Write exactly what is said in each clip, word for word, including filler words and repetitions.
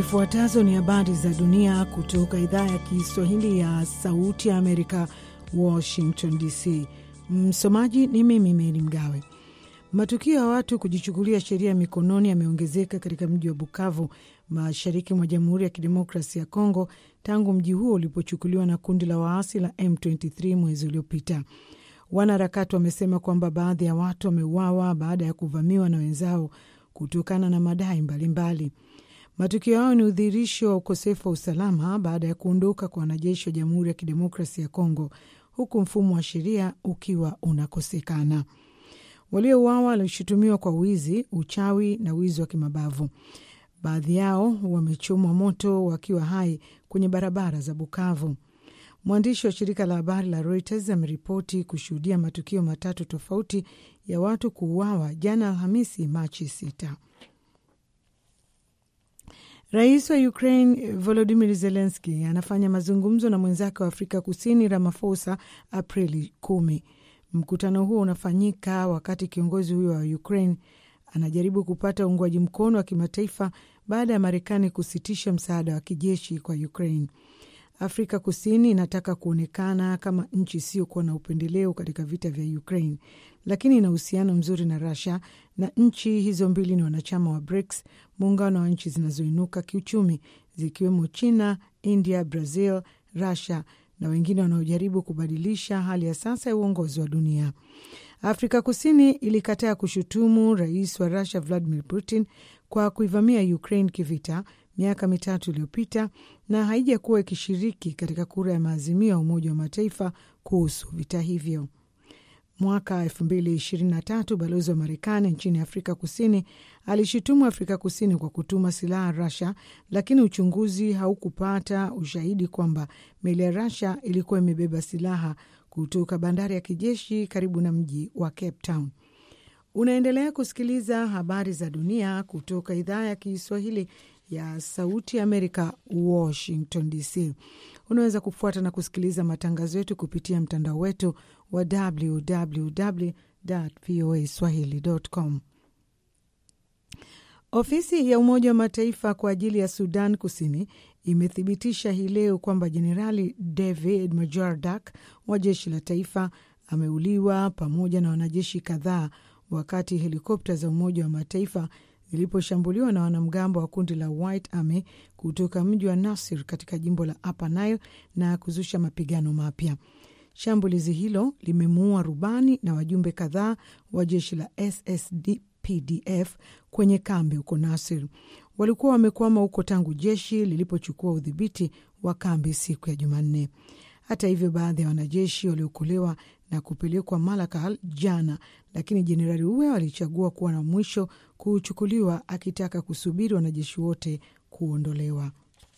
Zifuatazo ni habari za dunia kutoka idhaa ya Kiswahili ya Sauti ya Amerika, Washington D C. Msomaji ni mimi Meri Mgawe. Matukio ya watu kujichukulia sheria mikononi yameongezeka katika mji wa Bukavu, mashariki mwa Jamhuri ya Kidemokrasia ya Kongo, tangu mji huo ulipochukuliwa na kundi la waasi la M ishirini na tatu mwezi uliopita. Wanaharakati wamesema kwamba baadhi ya watu wameuawa baada ya kuvamiwa na wenzao kutokana na madai mbalimbali. Matukio yao ni udhihirisho wa ukosefu wa usalama baada ya kuondoka kwa wanajeshi wa Jamhuri ya Kidemokrasia ya Kongo, huku mfumo wa sheria ukiwa unakosekana. Waliouawa walishutumiwa kwa wizi, uchawi na wizi wa kimabavu. Baadhi yao wamechomwa moto wakiwa hai kwenye barabara za Bukavu. Mwandishi wa shirika la habari la Reuters ameripoti kushuhudia matukio matatu tofauti ya watu kuuawa jana Alhamisi Machi sita. Rais wa Ukraine Volodymyr Zelensky anafanya mazungumzo na mwenzake wa Afrika Kusini Ramaphosa Aprili kumi. Mkutano huo unafanyika wakati kiongozi huyo wa Ukraine anajaribu kupata uungwaji mkono wa kimataifa baada ya Marekani kusitisha msaada wa kijeshi kwa Ukraine. Afrika Kusini inataka kuonekana kama nchi sio kuwa na upendeleo katika vita vya Ukraine, lakini ina uhusiano mzuri na Russia, na nchi hizo mbili ni wanachama wa BRICS, muungano wa nchi zinazoinuka kiuchumi zikiwemo China, India, Brazil, Russia na wengine wanaojaribu kubadilisha hali ya sasa ya uongozi wa dunia. Afrika Kusini ilikataa kushutumu rais wa Russia Vladimir Putin kwa kuivamia Ukraine kivita miaka mitatu iliyopita, na haijakuwa ikishiriki katika kura ya maazimio ya Umoja wa Mataifa kuhusu vita hivyo. Mwaka elfu mbili ishirini na tatu balozi wa Marekani nchini Afrika Kusini alishutumu Afrika Kusini kwa kutuma silaha Russia, lakini uchunguzi haukupata ushahidi kwamba meli ya Russia ilikuwa imebeba silaha kutoka bandari ya kijeshi karibu na mji wa Cape Town. Unaendelea kusikiliza habari za dunia kutoka idhaa ya Kiswahili ya Sauti ya Amerika, Washington D C. Unaweza kufuata na kusikiliza matangazo yetu kupitia mtandao wetu wa double-u double-u double-u dot v o a swahili dot com. Ofisi ya Umoja wa Mataifa kwa ajili ya Sudan Kusini imethibitisha hii leo kwamba Jenerali David Majordak wa jeshi la taifa ameuliwa pamoja na wanajeshi kadhaa wakati helikopta za Umoja wa Mataifa ziliposhambuliwa na wanamgambo wa kundi la White Army kutoka mji wa Nasir katika jimbo la Upper Nile na kuzusha mapigano mapya. Shambulizi hilo limemuua rubani na wajumbe kadhaa wa jeshi la S S P D F kwenye kambi huko Nasir. Walikuwa wamekwama huko tangu jeshi lilipochukua udhibiti wa kambi siku ya Jumanne. Hata hivyo, baadhi ya wanajeshi waliokolewa na kupelekwa Malakal jana, lakini jenerali huyo alichagua kuwa na mwisho kuchukuliwa, akitaka kusubiri wanajeshi wote kuondolewa.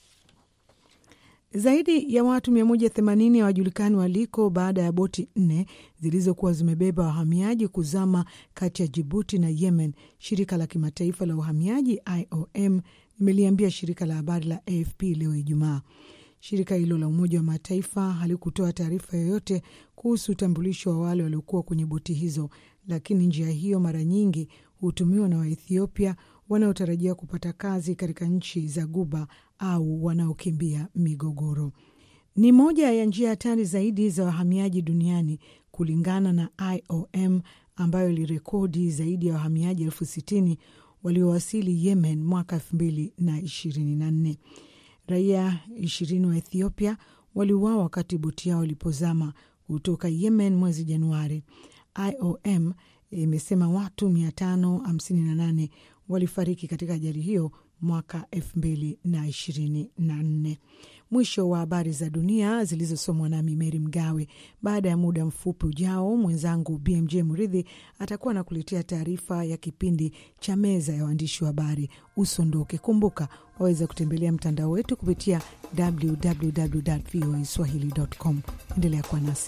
Zaidi ya watu mia moja themanini hawajulikani waliko baada ya boti nne zilizokuwa zimebeba wahamiaji kuzama kati ya Djibouti na Yemen. Shirika la kimataifa la uhamiaji I O M limeliambia shirika la habari la A F P leo Ijumaa. Shirika hilo la Umoja wa Mataifa halikutoa taarifa yoyote kuhusu utambulisho wa wale waliokuwa kwenye boti hizo, lakini njia hiyo mara nyingi hutumiwa na Waethiopia wanaotarajia kupata kazi katika nchi za Guba au wanaokimbia migogoro. Ni moja ya njia hatari zaidi za wahamiaji duniani kulingana na I O M, ambayo ilirekodi zaidi ya wahamiaji elfu sitini waliowasili Yemen mwaka elfu mbili na ishirini na nne. Raia ishirini wa Ethiopia waliuawa wakati boti yao ilipozama kutoka Yemen mwezi Januari. I O M imesema watu mia tano hamsini na nane walifariki katika ajali hiyo mwaka elfu mbili na ishirini na nne. Mwisho wa habari za dunia zilizosomwa nami Meri Mgawe. Baada ya muda mfupi ujao, mwenzangu B M J Muridhi atakuwa na kuletea taarifa ya kipindi cha meza ya waandishi wa habari. Usondoke. Kumbuka waweza kutembelea mtandao wetu kupitia double-u double-u double-u dot v o a swahili dot com. Endelea kuwa nasi.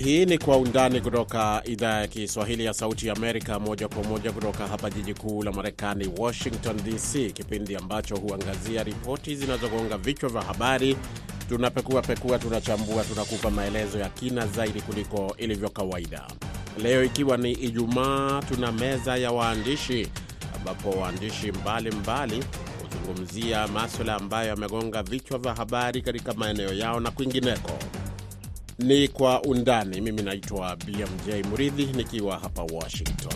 Hii ni Kwa Undani kutoka idhaa ya Kiswahili ya Sauti ya Amerika, moja kwa moja kutoka hapa jiji kuu la Marekani, Washington D C, kipindi ambacho huangazia ripoti zinazogonga vichwa vya habari. Tunapekua pekua, tunachambua, tunakupa maelezo ya kina zaidi kuliko ilivyo kawaida. Leo ikiwa ni Ijumaa, tuna meza ya waandishi ambapo waandishi mbalimbali huzungumzia masuala ambayo yamegonga vichwa vya habari katika maeneo yao na kwingineko. Ni Kwa Undani. Mimi naitwa B M J Muridhi nikiwa hapa Washington.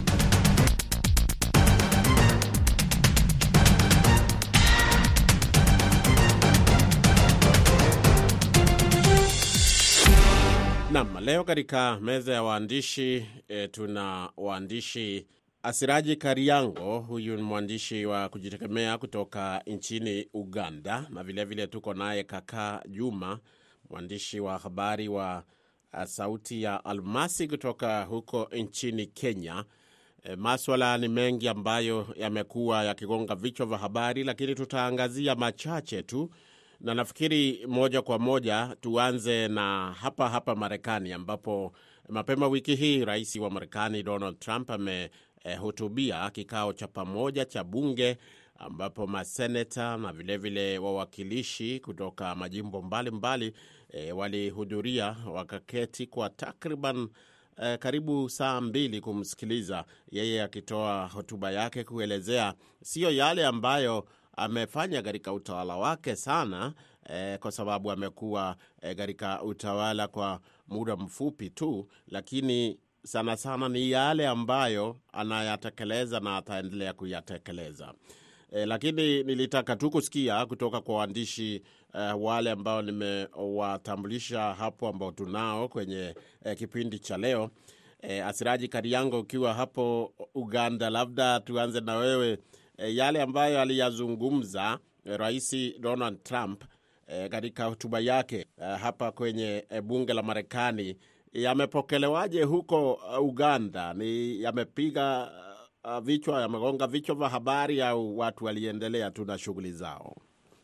Naam, leo katika meza ya waandishi e, tuna waandishi Asiraji Kariango. Huyu ni mwandishi wa kujitegemea kutoka nchini Uganda, na vile vile tuko naye Kaka Juma, mwandishi wa habari wa uh, Sauti ya Almasi kutoka huko nchini Kenya. E, maswala ni mengi ambayo yamekuwa yakigonga vichwa vya habari, lakini tutaangazia machache tu. Na nafikiri moja kwa moja tuanze na hapa hapa Marekani, ambapo mapema wiki hii Rais wa Marekani Donald Trump amehutubia eh, kikao cha pamoja cha bunge, ambapo maseneta na vile vile wawakilishi kutoka majimbo mbalimbali mbali, e, walihudhuria, wakaketi kwa takriban e, karibu saa mbili kumsikiliza yeye akitoa hotuba yake, kuelezea sio yale ambayo amefanya katika utawala wake sana, e, kwa sababu amekuwa e, katika utawala kwa muda mfupi tu, lakini sana sana ni yale ambayo anayatekeleza na ataendelea kuyatekeleza. E, lakini nilitaka tu kusikia kutoka kwa waandishi e, wale ambao nimewatambulisha hapo, ambao tunao kwenye e, kipindi cha leo. E, Asiraji Kariango, ukiwa hapo Uganda, labda tuanze na wewe. E, yale ambayo aliyazungumza e, Rais Donald Trump e, katika hotuba yake e, hapa kwenye e, bunge la Marekani, yamepokelewaje huko uh, Uganda? Ni yamepiga uh, vichwa, yamegonga vichwa vya habari, au watu waliendelea tu na shughuli zao?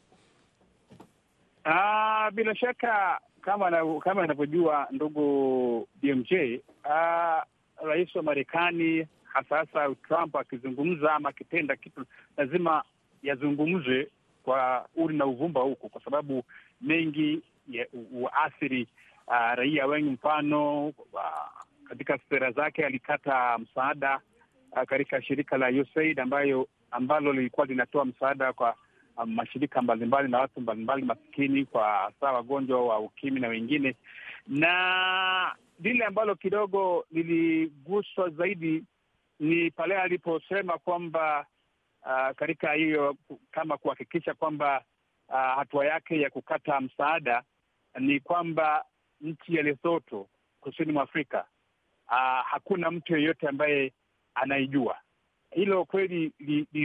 Ah, bila shaka kama na, kama anavyojua ndugu B M J, ah, Rais wa Marekani hasa Trump akizungumza ama akitenda kitu lazima yazungumze kwa uli na uvumba huko, kwa sababu mengi huathiri uh, raia wengi. Mfano uh, katika sera zake alikata msaada uh, katika shirika la U S A I D ambayo ambalo lilikuwa linatoa msaada kwa um, mashirika mbalimbali na watu mbalimbali maskini, kwa saa wagonjwa wa ukimwi na wengine. Na lile ambalo kidogo liliguswa zaidi ni pale aliposema kwamba uh, katika hiyo kama kuhakikisha kwamba uh, hatua yake ya kukata msaada ni kwamba nchi ya Lesotho kusini mwa Afrika uh, hakuna mtu yeyote ambaye anaijua. Hilo kweli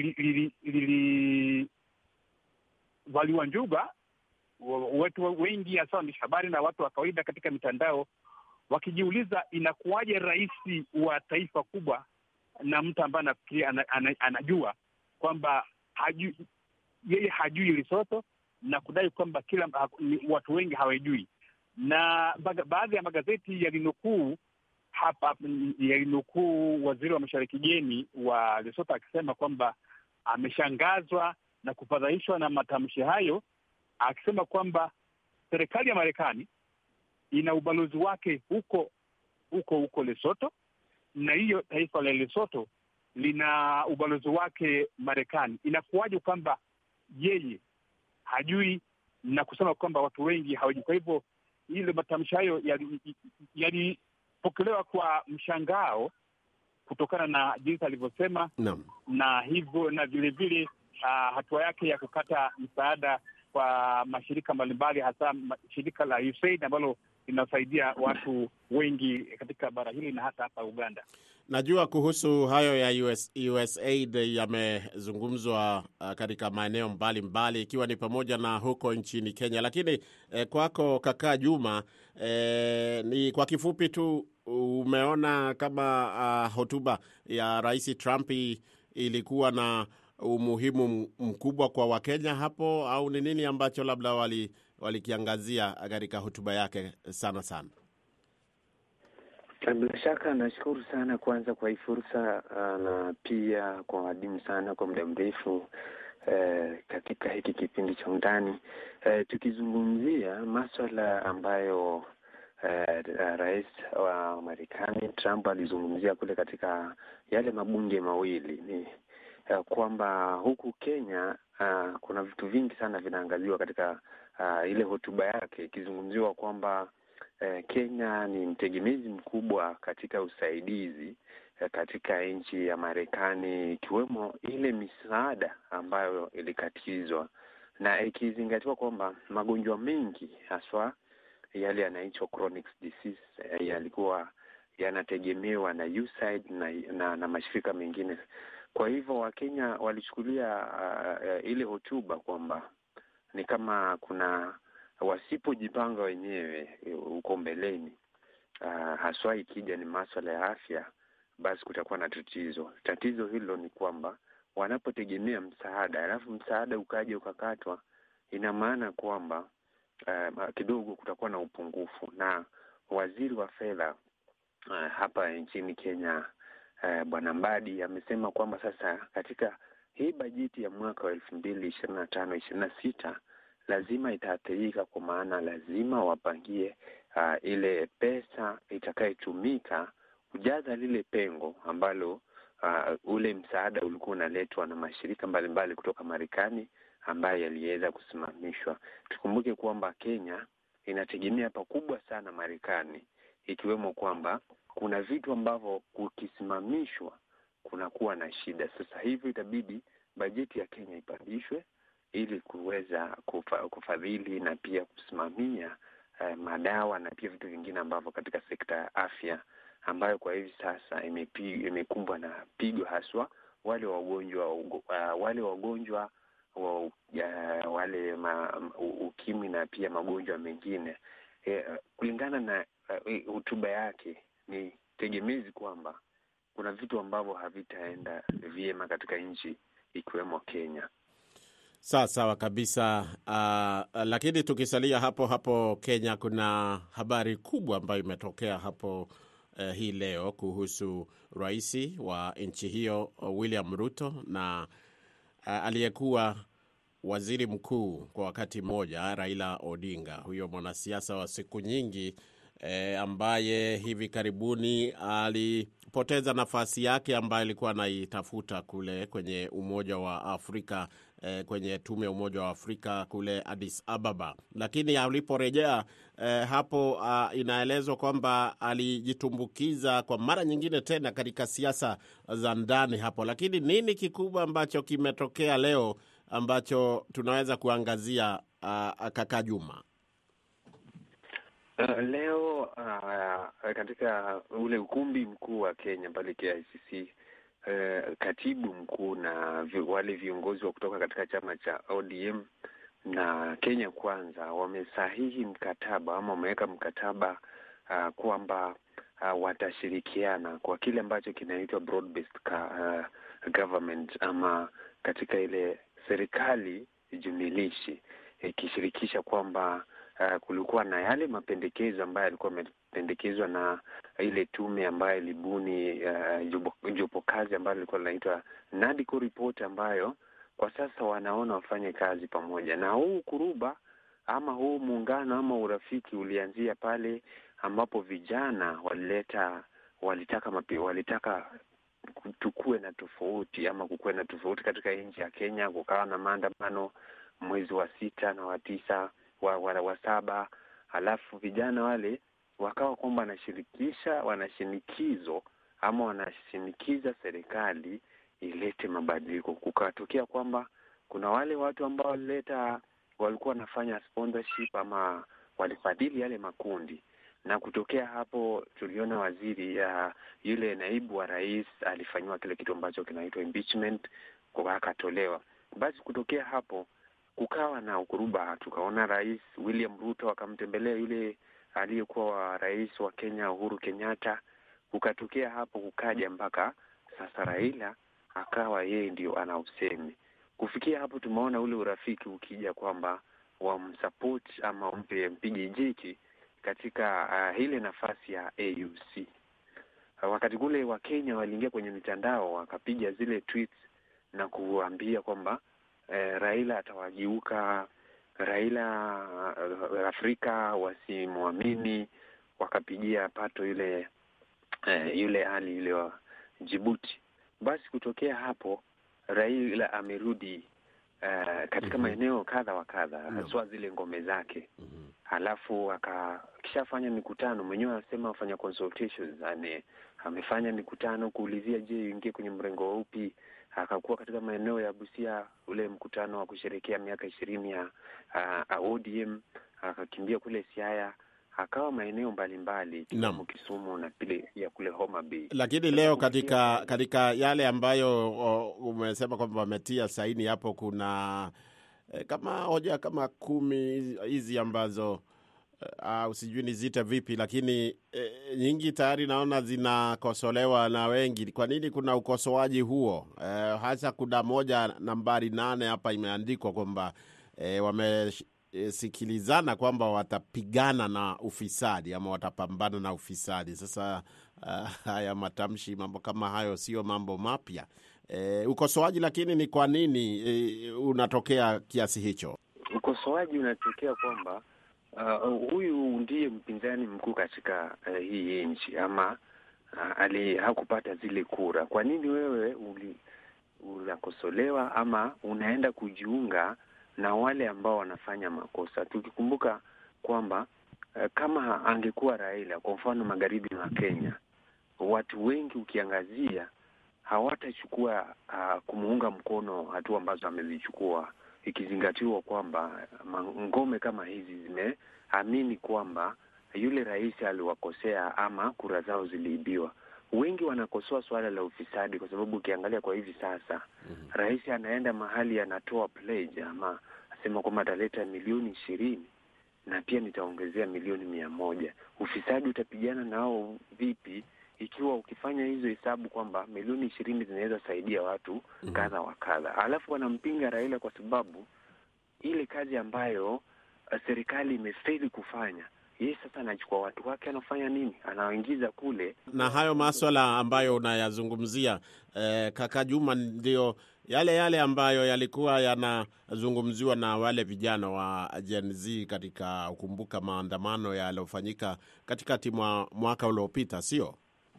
lilivaliwa njuga, watu wengi hasa waandishi habari na watu wa kawaida katika mitandao wakijiuliza inakuwaje rais wa taifa kubwa na mtu ambaye anafikiria anajua kwamba hajui, yeye hajui Lesotho, na kudai kwamba kila watu wengi hawajui. Na baadhi ya magazeti yalinukuu hapa yalinukuu waziri wa mashauri kigeni wa Lesotho akisema kwamba ameshangazwa na kufadhaishwa na matamshi hayo, akisema kwamba serikali ya Marekani ina ubalozi wake huko huko huko Lesotho, na hiyo taifa la Lesotho lina ubalozi wake Marekani. Inakuwaje kwamba yeye hajui na kusema kwamba watu wengi hawajui? Kwa hivyo ile matamshi hayo yalipokelewa kwa mshangao kutokana na jinsi alivyosema, no. na hivyo na vile vile uh, hatua yake ya kukata msaada kwa mashirika mbalimbali, hasa shirika la U S A I D ambalo linasaidia watu wengi katika bara hili na hata hapa Uganda. Najua kuhusu hayo ya U S, U S A I D yamezungumzwa uh, katika maeneo mbalimbali, ikiwa ni pamoja na huko nchini Kenya. Lakini eh, kwako Kaka Juma, eh, ni kwa kifupi tu, umeona kama uh, hotuba ya Rais Trump ilikuwa na umuhimu mkubwa kwa Wakenya hapo, au ni nini ambacho labda wali walikiangazia katika hotuba yake sana sana? Bila shaka nashukuru sana kwanza kwa hii fursa, na pia kwa wadimu sana kwa muda mrefu eh, katika hiki kipindi cha Undani, eh, tukizungumzia masuala ambayo eh, rais wa Marekani Trump alizungumzia kule katika yale mabunge mawili, ni eh, kwamba huku Kenya uh, kuna vitu vingi sana vinaangaziwa katika uh, ile hotuba yake, ikizungumziwa kwamba Eh, Kenya ni mtegemezi mkubwa katika usaidizi eh, katika nchi ya Marekani, ikiwemo ile misaada ambayo ilikatizwa, na ikizingatiwa kwamba magonjwa mengi haswa yale yanaitwa chronic disease eh, yalikuwa yanategemewa na U S A I D na, na, na mashirika mengine. Kwa hivyo Wakenya walichukulia uh, ile hotuba kwamba ni kama kuna wasipojipanga wenyewe huko mbeleni, uh, haswa ikija ni masuala ya afya, basi kutakuwa na tatizo. Tatizo hilo ni kwamba wanapotegemea msaada, alafu msaada ukaja ukakatwa, ina maana kwamba uh, kidogo kutakuwa na upungufu. Na waziri wa fedha uh, hapa nchini Kenya uh, Bwana Mbadi amesema kwamba sasa katika hii bajeti ya mwaka wa elfu mbili ishirini na tano ishirini na sita lazima itaathirika, kwa maana lazima wapangie uh, ile pesa itakayotumika kujaza lile pengo ambalo uh, ule msaada ulikuwa unaletwa na mashirika mbalimbali mbali kutoka Marekani ambayo yaliweza kusimamishwa. Tukumbuke kwamba Kenya inategemea pakubwa sana Marekani, ikiwemo kwamba kuna vitu ambavyo kukisimamishwa kunakuwa na shida. Sasa hivi itabidi bajeti ya Kenya ipandishwe ili kuweza kufa, kufadhili na pia kusimamia eh, madawa na pia vitu vingine ambavyo katika sekta ya afya ambayo kwa hivi sasa imekumbwa na pigo, haswa wale wagonjwa uh, wale wagonjwa wa uh, wale ma, ukimwi na pia magonjwa mengine. Eh, kulingana na hotuba uh, yake ni tegemezi kwamba kuna vitu ambavyo havitaenda vyema katika nchi ikiwemo Kenya. Sawa sawa kabisa. Uh, lakini tukisalia hapo hapo Kenya, kuna habari kubwa ambayo imetokea hapo uh, hii leo kuhusu rais wa nchi hiyo William Ruto na uh, aliyekuwa waziri mkuu kwa wakati mmoja Raila Odinga, huyo mwanasiasa wa siku nyingi E, ambaye hivi karibuni alipoteza nafasi yake ambayo alikuwa anaitafuta kule kwenye Umoja wa Afrika, e, kwenye tume ya Umoja wa Afrika kule Addis Ababa. Lakini aliporejea e, hapo a, inaelezwa kwamba alijitumbukiza kwa mara nyingine tena katika siasa za ndani hapo. Lakini nini kikubwa ambacho kimetokea leo ambacho tunaweza kuangazia, kaka Juma? Uh, leo uh, katika ule ukumbi mkuu wa Kenya pale K I C C, uh, katibu mkuu na vi, wale viongozi wa kutoka katika chama cha O D M na Kenya Kwanza wamesahihi mkataba ama wameweka mkataba uh, kwamba uh, watashirikiana kwa kile ambacho kinaitwa broad based uh, government ama katika ile serikali jumilishi, ikishirikisha kwamba Uh, kulikuwa na yale mapendekezo ambayo yalikuwa yamependekezwa na ile tume ambayo ilibuni uh, jopo kazi ambayo ilikuwa inaitwa Nadco report, ambayo kwa sasa wanaona wafanye kazi pamoja. Na huu kuruba ama huu muungano ama urafiki ulianzia pale ambapo vijana walileta walitaka mapi, walitaka tukue na tofauti ama kukue na tofauti katika nchi ya Kenya. Kukawa na maandamano mwezi wa sita na wa tisa wa, wa, wa saba, halafu vijana wale wakawa kwamba wanashirikisha wanashinikizo ama wanashinikiza serikali ilete mabadiliko. Kukatokea kwamba kuna wale watu ambao walileta walikuwa wanafanya sponsorship ama walifadhili yale makundi, na kutokea hapo tuliona waziri ya yule naibu wa rais alifanywa kile kitu ambacho kinaitwa impeachment, kwa akatolewa. Basi kutokea hapo kukawa na ukuruba, tukaona Rais William Ruto akamtembelea yule aliyekuwa rais wa Kenya Uhuru Kenyatta. Kukatokea hapo kukaja mpaka sasa Raila akawa yeye ndio ana usemi. Kufikia hapo tumeona ule urafiki ukija kwamba wamsupport ama wampe mpige jeki katika uh, ile nafasi ya A U C. Wakati kule wa Kenya waliingia kwenye mitandao wakapiga zile tweets na kuambia kwamba eh, Raila atawajiuka, Raila uh, Afrika wasimwamini, wakapigia pato yule eh, yule Ali yule wa Djibouti. Basi kutokea hapo Raila amerudi uh, katika mm-hmm. maeneo kadha wa kadha haswa no. zile ngome zake. Mm-hmm. Halafu akishafanya mikutano, mwenyewe anasema afanya consultations, ane amefanya mikutano kuulizia je ingie kwenye mrengo upi. Akakuwa katika maeneo ya Busia, ule mkutano wa kusherehekea miaka ishirini ya uh, O D M, akakimbia kule Siaya, akawa maeneo mbalimbali kama Kisumu na pile ya kule Homa Bay. Lakini leo katika katika yale ambayo umesema kwamba wametia saini hapo, kuna eh, kama hoja kama kumi hizi ambazo au uh, sijui nizita vipi, lakini eh, nyingi tayari naona zinakosolewa na wengi. Kwa nini kuna ukosoaji huo? Eh, hasa kuna moja nambari nane hapa imeandikwa kwamba eh, wamesikilizana eh, kwamba watapigana na ufisadi ama watapambana na ufisadi. Sasa uh, haya matamshi, mambo kama hayo sio mambo mapya. Eh, ukosoaji lakini ni kwa nini eh, unatokea kiasi hicho? Ukosoaji unatokea kwamba Uh, huyu ndiye mpinzani mkuu katika uh, hii nchi, ama uh, ali hakupata zile kura. Kwa nini wewe uli unakosolewa ama unaenda kujiunga na wale ambao wanafanya makosa? Tukikumbuka kwamba uh, kama angekuwa Raila, kwa mfano magharibi mwa Kenya, watu wengi ukiangazia hawatachukua uh, kumuunga mkono hatua ambazo amezichukua, ikizingatiwa kwamba ngome kama hizi zimeamini kwamba yule rais aliwakosea ama kura zao ziliibiwa. Wengi wanakosoa swala la ufisadi kwa sababu ukiangalia kwa hivi sasa mm-hmm. rais anaenda mahali anatoa pledge ama asema kwamba ataleta milioni ishirini na pia nitaongezea milioni mia moja. Ufisadi utapigana nao vipi ikiwa ukifanya hizo hesabu kwamba milioni ishirini zinaweza saidia watu mm-hmm. kadha wa kadha? Alafu wanampinga Raila kwa sababu ile kazi ambayo uh, serikali imefeli kufanya, yeye sasa anachukua watu wake, anafanya nini? Anawaingiza kule. Na hayo masuala ambayo unayazungumzia eh, kaka Juma, ndio yale yale ambayo yalikuwa yanazungumziwa na wale vijana wa Gen Z katika ukumbuka maandamano yaliyofanyika katikati mwa mwaka uliopita, sio?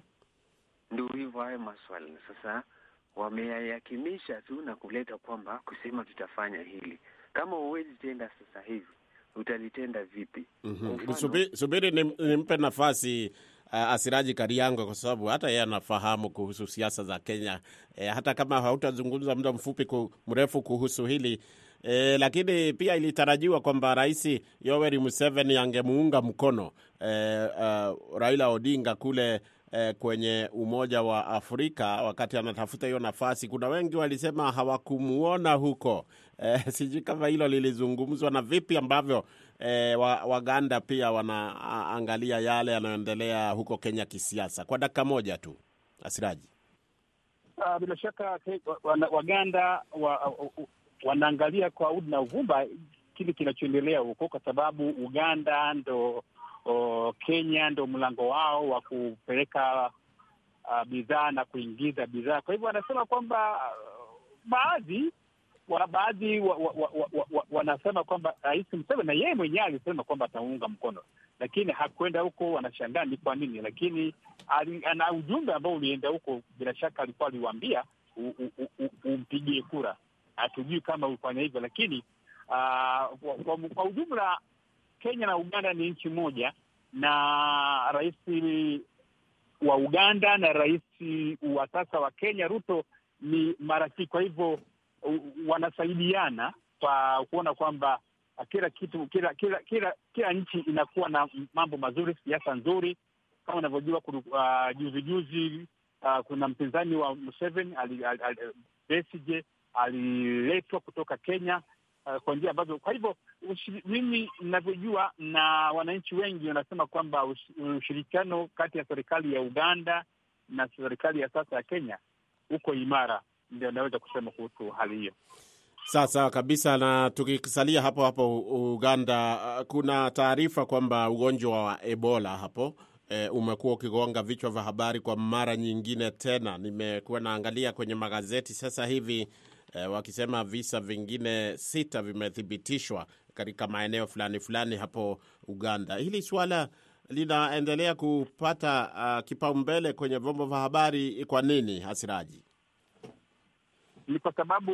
Ndio hivyo hayo maswala. Sasa wameyakimisha tu na kuleta kwamba kusema tutafanya hili. Kama huwezi tenda sasa hivi, utalitenda vipi? Mm-hmm. Subiri, subiri nimpe nafasi uh, Asiraji Kariango, kwa sababu hata yeye anafahamu kuhusu siasa za Kenya. E, hata kama hautazungumza muda mfupi ku, mrefu kuhusu hili. E, lakini pia ilitarajiwa kwamba Rais Yoweri Museveni angemuunga mkono e, uh, Raila Odinga kule E, kwenye Umoja wa Afrika wakati anatafuta hiyo nafasi. Kuna wengi walisema hawakumuona huko. E, sijui kama hilo lilizungumzwa na vipi ambavyo e, Waganda pia wanaangalia yale yanayoendelea huko Kenya kisiasa. Kwa dakika moja tu, Asiraji. Uh, bila shaka Waganda wa, wanaangalia kwa udi na uvumba kile kinachoendelea huko, kwa sababu Uganda ndo O, Kenya ndo mlango wao wa kupeleka uh, bidhaa na kuingiza bidhaa. Kwa hivyo wanasema kwamba uh, baadhi wa baadhi wa, wa, wa, wa, wa, wanasema kwamba Rais Museveni na yeye mwenyewe alisema kwamba ataunga mkono, lakini hakwenda huko. Wanashangaa ni kwa nini, lakini ana ujumbe ambao ulienda huko. Bila shaka alikuwa aliwaambia umpigie kura. Hatujui kama ulifanya hivyo, lakini uh, kwa, kwa, kwa ujumla Kenya na Uganda ni nchi moja, na rais wa Uganda na rais wa sasa wa Kenya Ruto ni marafiki. Kwa hivyo wanasaidiana kwa kuona kwamba kila kitu kila kila kila kila nchi inakuwa na mambo mazuri, siasa nzuri. Kama unavyojua uh, juzi juzi uh, kuna mpinzani wa Museveni ali, ali, ali, Besigye aliletwa kutoka Kenya kwa njia ambazo. Kwa hivyo mimi ninavyojua na wananchi wengi wanasema kwamba ushirikiano kati ya serikali ya Uganda na serikali ya sasa ya Kenya uko imara. Ndio naweza kusema kuhusu hali hiyo. Sasa kabisa. Na tukisalia hapo hapo Uganda, kuna taarifa kwamba ugonjwa wa Ebola hapo e, umekuwa ukigonga vichwa vya habari kwa mara nyingine tena. Nimekuwa naangalia kwenye magazeti sasa hivi e, wakisema visa vingine sita vimethibitishwa katika maeneo fulani fulani hapo Uganda. Hili swala linaendelea kupata uh, kipaumbele kwenye vyombo vya habari. Kwa nini, Asiraji? Ni kwa sababu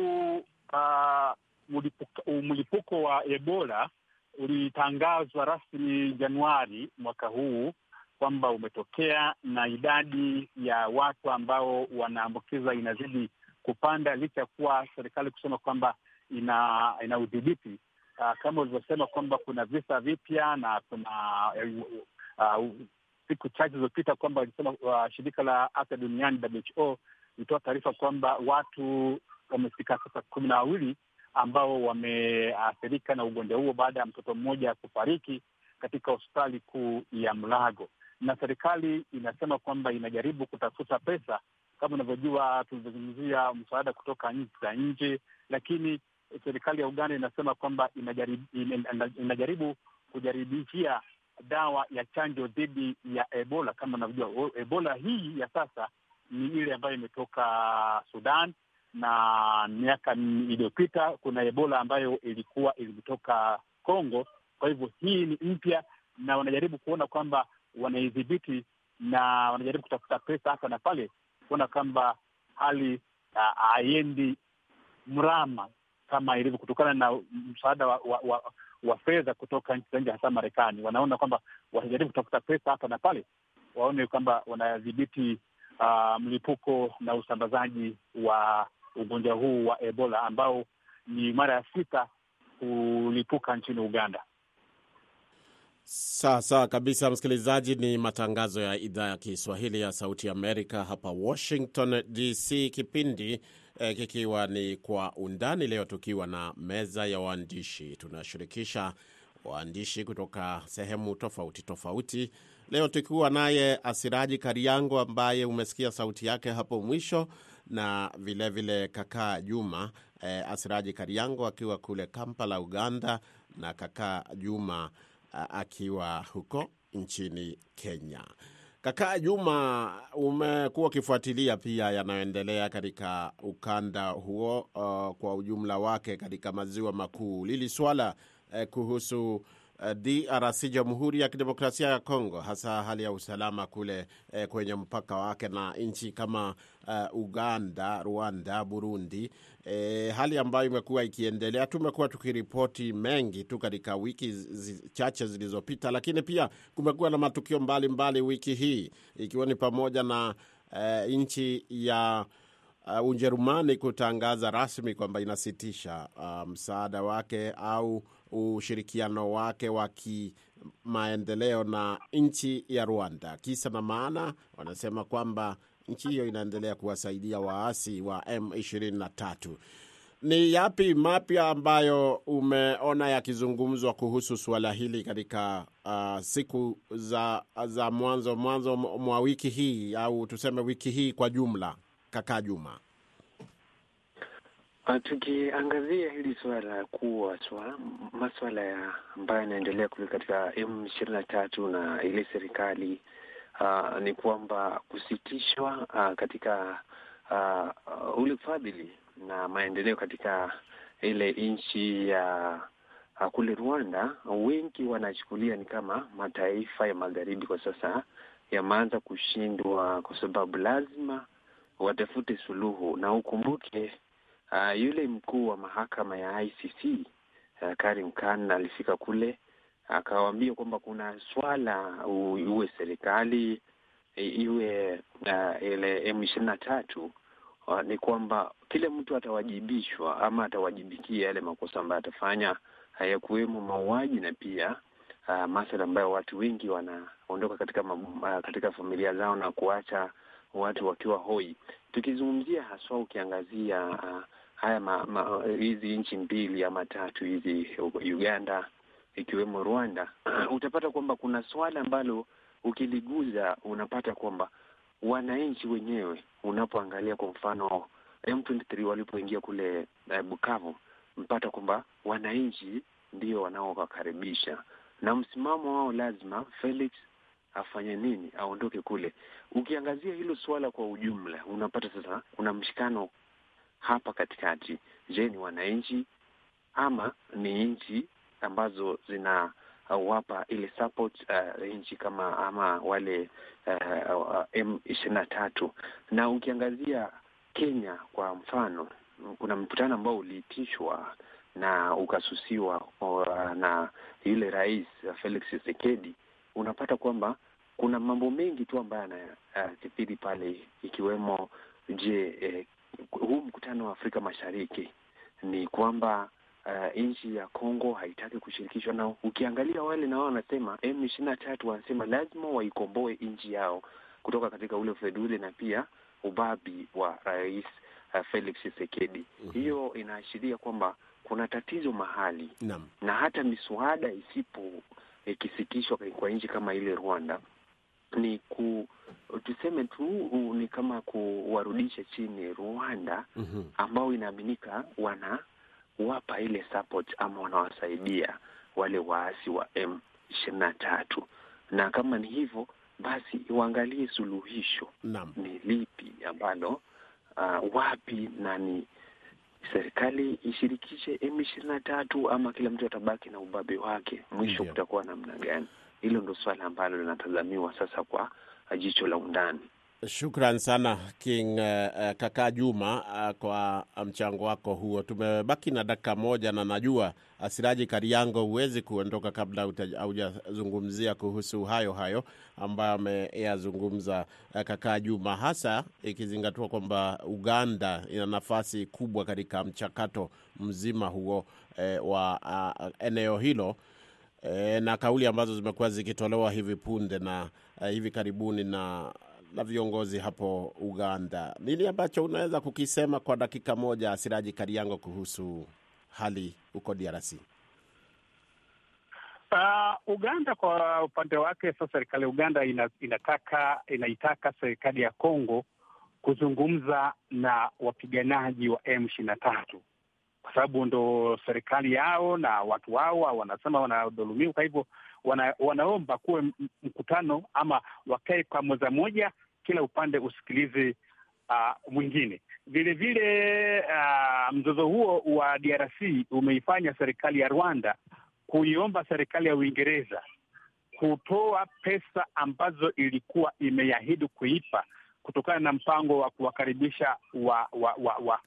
uh, mlipuko wa Ebola ulitangazwa rasmi Januari mwaka huu kwamba umetokea, na idadi ya watu ambao wanaambukiza inazidi kupanda licha ya kuwa serikali kusema kwamba ina ina udhibiti. Uh, kama ulivyosema kwamba kuna visa vipya na kuna uh, siku chache zilizopita kwamba ilisema uh, shirika la afya duniani W H O ilitoa taarifa kwamba watu wamefika sasa kumi na wawili ambao wameathirika na ugonjwa huo baada ya mtoto mmoja kufariki katika hospitali kuu ya Mulago. Na serikali inasema kwamba inajaribu kutafuta pesa, kama unavyojua tulivyozungumzia msaada kutoka nchi za nje, lakini serikali ya Uganda inasema kwamba inajaribu, inajaribu kujaribishia dawa ya chanjo dhidi ya Ebola. Kama unavyojua Ebola hii ya sasa ni ile ambayo imetoka Sudan, na miaka iliyopita kuna Ebola ambayo ilikuwa ilitoka Kongo. Kwa hivyo hii ni mpya, na wanajaribu kuona kwamba wanaidhibiti, na wanajaribu kutafuta pesa hapa na pale kuona kwamba hali haiendi uh, mrama kama ilivyo, kutokana na msaada wa, wa, wa, wa fedha kutoka nchi za nje, hasa Marekani. Wanaona kwamba wanajaribu kutafuta pesa hapa na pale, waone kwamba wanadhibiti uh, mlipuko na usambazaji wa ugonjwa huu wa Ebola ambao ni mara ya sita kulipuka nchini Uganda. Sawa sawa kabisa, msikilizaji. Ni matangazo ya idhaa ya Kiswahili ya Sauti Amerika hapa Washington D C, kipindi eh, kikiwa ni Kwa Undani. Leo tukiwa na meza ya waandishi, tunashirikisha waandishi kutoka sehemu tofauti tofauti. Leo tukiwa naye Asiraji Kariango ambaye umesikia sauti yake hapo mwisho, na vile vile kaka Juma eh, Asiraji Kariango akiwa kule Kampala, Uganda, na kaka Juma akiwa huko nchini Kenya. Kaka Juma, umekuwa ukifuatilia pia yanayoendelea katika ukanda huo uh, kwa ujumla wake katika maziwa makuu. Lili swala uh, kuhusu uh, D R C, Jamhuri ya Kidemokrasia ya Kongo, hasa hali ya usalama kule uh, kwenye mpaka wake na nchi kama uh, Uganda, Rwanda, Burundi. E, hali ambayo imekuwa ikiendelea. Tumekuwa tukiripoti mengi tu katika wiki zi, chache zilizopita, lakini pia kumekuwa na matukio mbalimbali mbali wiki hii, ikiwa ni pamoja na e, nchi ya uh, Ujerumani kutangaza rasmi kwamba inasitisha uh, msaada wake au ushirikiano wake wa kimaendeleo na nchi ya Rwanda. Kisa na maana, wanasema kwamba nchi hiyo inaendelea kuwasaidia waasi wa M ishirini na tatu. Ni yapi mapya ambayo umeona yakizungumzwa kuhusu suala hili katika uh, siku za za mwanzo mwanzo mwa wiki hii, au tuseme wiki hii kwa jumla, kaka Juma? Tukiangazia hili swala kuwa swala masuala ya ambayo yanaendelea kule katika M ishirini na tatu na ile serikali, Uh, ni kwamba kusitishwa uh, katika uh, ule ufadhili na maendeleo katika ile nchi ya uh, kule Rwanda, wengi wanachukulia ni kama mataifa ya magharibi kwa sasa yameanza kushindwa, kwa sababu lazima watafute suluhu. Na ukumbuke uh, yule mkuu wa mahakama ya I C C uh, Karim Khan alifika kule akawaambia kwamba kuna swala uwe serikali iwe uh, ile M ishirini na tatu uh, ni kwamba kila mtu atawajibishwa ama atawajibikia yale makosa ambayo atafanya, hayakuwemo mauaji na pia uh, masuala ambayo watu wengi wanaondoka katika uh, katika familia zao na kuacha watu wakiwa hoi. Tukizungumzia haswa ukiangazia uh, haya ma, ma, hizi nchi mbili ama tatu hizi, Uganda ikiwemo Rwanda, utapata kwamba kuna swala ambalo ukiliguza unapata kwamba wananchi wenyewe, unapoangalia kwa mfano M ishirini na tatu walipoingia kule uh, Bukavu, mpata kwamba wananchi ndio wanaowakaribisha na msimamo wao lazima Felix afanye nini, aondoke kule. Ukiangazia hilo suala kwa ujumla, unapata sasa kuna mshikano hapa katikati. Je, ni wananchi ama ni nchi ambazo zina uh, wapa ile support uh, nchi kama ama wale uh, uh, M ishirini na tatu. Na ukiangazia Kenya kwa mfano, kuna mkutano ambao uliitishwa na ukasusiwa uh, na yule rais uh, Felix Tshisekedi. Unapata kwamba kuna mambo mengi tu ambayo yanakithiri uh, pale, ikiwemo je, eh, huu mkutano wa Afrika Mashariki ni kwamba uh, nchi ya Kongo haitaki kushirikishwa. Na ukiangalia wale na wao wanasema M ishirini na tatu wanasema lazima waikomboe nchi yao kutoka katika ule ufedhuli na pia ubabi wa rais uh, Felix Tshisekedi. Mm-hmm. Hiyo inaashiria kwamba kuna tatizo mahali. Naam. Na hata miswada isipo ikisikishwa kwa nchi kama ile Rwanda, ni ku tuseme tu ni kama kuwarudisha chini Rwanda, mm-hmm. ambao inaaminika wana wapa ile support ama wanawasaidia wale waasi wa M ishirini na tatu. Na kama ni hivyo, basi uangalie suluhisho. Naam. Ni lipi ambalo uh, wapi na ni serikali ishirikishe M ishirini na tatu ama kila mtu atabaki na ubabe wake, mwisho yeah. kutakuwa namna gani? Hilo ndio swali ambalo linatazamiwa sasa kwa jicho la undani. Shukran sana King uh, Kaka Juma uh, kwa mchango wako huo. Tumebaki na dakika moja na najua Asiraji Kariango huwezi kuondoka kabla hujazungumzia kuhusu hayo hayo ambayo ameyazungumza uh, Kaka Juma, hasa ikizingatiwa kwamba Uganda ina nafasi kubwa katika mchakato mzima huo uh, wa uh, eneo hilo. E, na kauli ambazo zimekuwa zikitolewa hivi punde na uh, hivi karibuni na na viongozi hapo Uganda. Nini ambacho unaweza kukisema kwa dakika moja, Asiraji Kariango, kuhusu hali huko D R C? Uh, Uganda kwa upande wake, sasa serikali ya Uganda ina, inataka inaitaka serikali ya Kongo kuzungumza na wapiganaji wa M ishirini na tatu, kwa sababu ndo serikali yao na watu wao wanasema wanadhulumiwa. Kwa hivyo wana, wanaomba kuwe mkutano ama wakae kwa meza moja, kila upande usikilize uh, mwingine. Vile vile uh, mzozo huo wa D R C umeifanya serikali ya Rwanda kuiomba serikali ya Uingereza kutoa pesa ambazo ilikuwa imeahidi kuipa kutokana na mpango wa kuwakaribisha wa wa wa, wa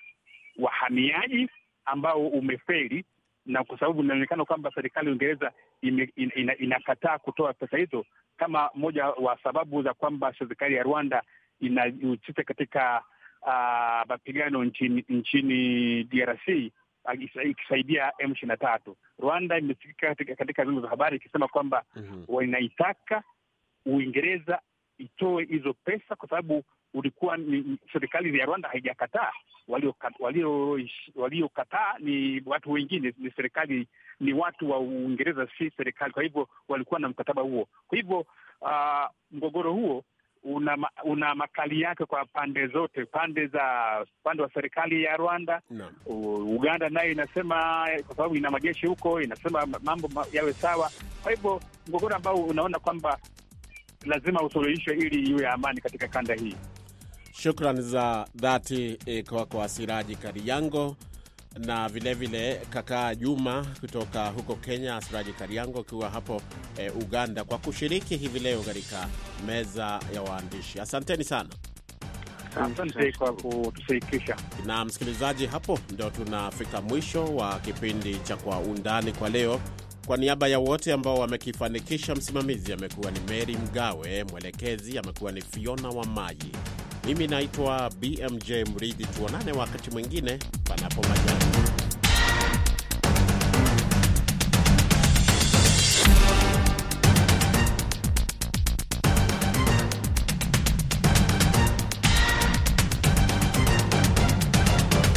wahamiaji ambao umefeli, na kwa sababu inaonekana kwamba serikali ya Uingereza ina, ina, inakataa kutoa pesa hizo, kama moja wa sababu za kwamba serikali ya Rwanda inajihusisha katika uh, mapigano nchini, nchini D R C ikisaidia M ishirini na tatu. Rwanda imesikika katika, katika vyombo vya habari ikisema kwamba mm-hmm. wanaitaka Uingereza itoe hizo pesa kwa sababu ulikuwa ni serikali ya Rwanda haijakataa. Waliokataa walio, walio ni watu wengine, ni serikali, ni watu wa Uingereza, si serikali. Kwa hivyo walikuwa na mkataba huo. Kwa hivyo uh, mgogoro huo una una makali yake kwa pande zote, pande za pande wa serikali ya Rwanda no. Uganda naye inasema kwa sababu ina majeshi huko, inasema mambo yawe sawa. Kwa hivyo mgogoro ambao unaona kwamba lazima usuluhishwe ili iwe amani katika kanda hii. Shukrani za dhati eh, kwa kwa Asiraji Kariango, na vile vile Kaka Juma kutoka huko Kenya. Asiraji Kariango akiwa hapo eh, Uganda, kwa kushiriki hivi leo katika meza ya waandishi. Asanteni sana. Asante kwa kutushirikisha. Na msikilizaji, hapo ndio tunafika mwisho wa kipindi cha Kwa Undani kwa leo. Kwa niaba ya wote ambao wamekifanikisha, msimamizi amekuwa ni Mary Mgawe, mwelekezi amekuwa ni Fiona Wamayi. Mimi naitwa B M J Mridhi. Tuonane wakati mwingine panapo majaliwa.